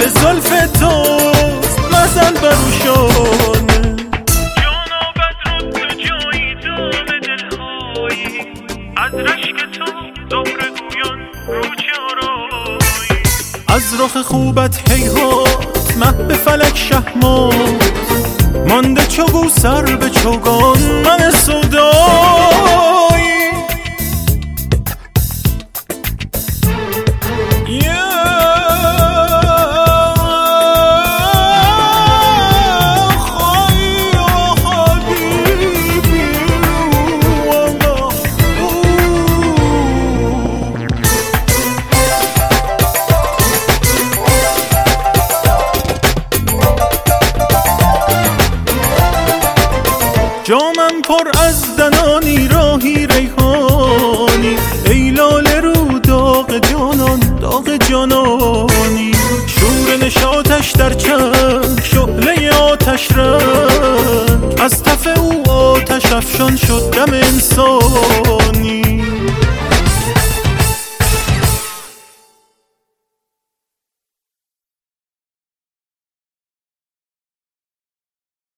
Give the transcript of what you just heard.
زلف توست مزن برو شانه. جانا بدرد تو جایی دام دلهایی، از رشک تو زهره گویان رو چارایی. از رخ خوبت هیهات مه به فلک شهما، مانده چو سر به چوگان من سودایی. جامم پر از دنانی راهی ریحانی، ای لاله رو داغ جانان داغ جانانی. شور نشاطش در چشم شعله آتش رنگ، از تف او آتش افشان شد دم انسانی.